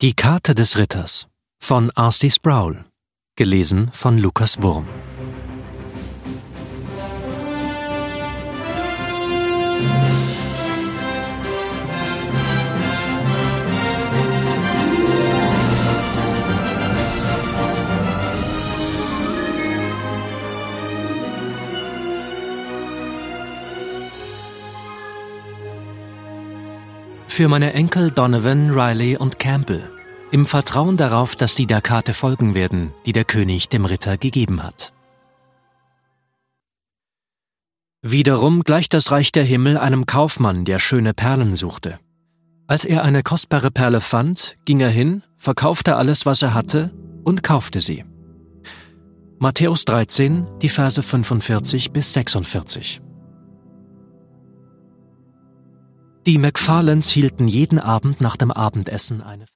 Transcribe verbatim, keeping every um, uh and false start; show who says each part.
Speaker 1: Die Karte des Ritters von R C Sproul, gelesen von Lukas Wurm. Für meine Enkel Donovan, Riley und Campbell, im Vertrauen darauf, dass sie der Karte folgen werden, die der König dem Ritter gegeben hat. Wiederum gleicht das Reich der Himmel einem Kaufmann, der schöne Perlen suchte. Als er eine kostbare Perle fand, ging er hin, verkaufte alles, was er hatte, und kaufte sie. Matthäus dreizehn, die Verse fünfundvierzig bis sechsundvierzig. Die McFarlanes hielten jeden Abend nach dem Abendessen eine